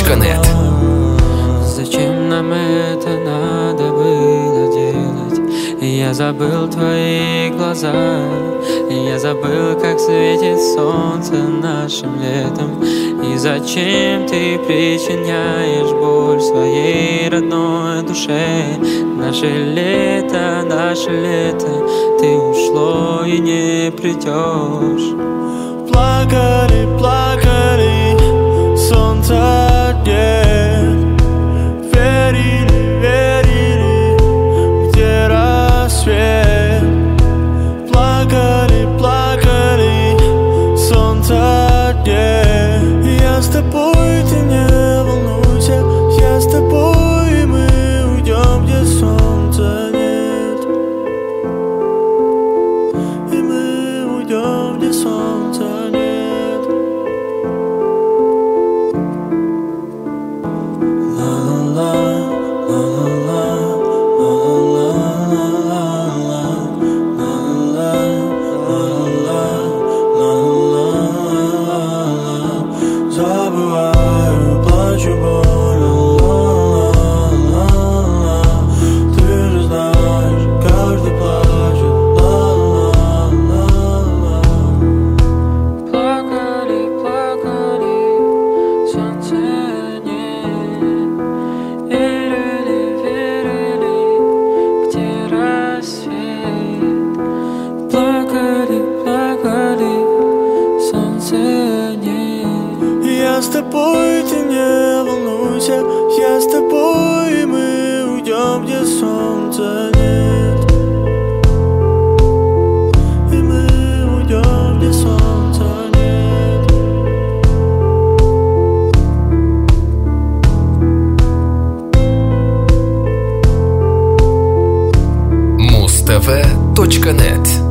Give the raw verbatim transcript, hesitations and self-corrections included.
точка нет. Зачем нам это надо было делать? Я забыл твои глаза, я забыл, как светит солнце нашим летом. И зачем ты причиняешь боль своей родной душе? Наше лето, наше лето, ты ушло и не придешь. Плакали, плакали, солнца нет. Верили, верили, где рассвет. Плакали, плакали, солнца нет. Я с тобой, ты не волнуйся. Я с тобой, и мы уйдем, где солнца нет. И мы уйдем, где солнца нет. Ла-ла-ла, ла-ла-ла, ла-ла-ла, ла-ла-ла, ла-ла-ла, забываю, плачу больно. Ла-ла-ла, ты же знаешь, каждый плачет. Ла-ла-ла. Плакали, плакали, солнца нет. Верили, верили, где рассвет. Плакали, плакали, солнца нет. Я с тобой, ты не волнуйся. Я с тобой, и мы уйдем, где солнца нет. И мы уйдем, где солнца нет. муз тв точка нет.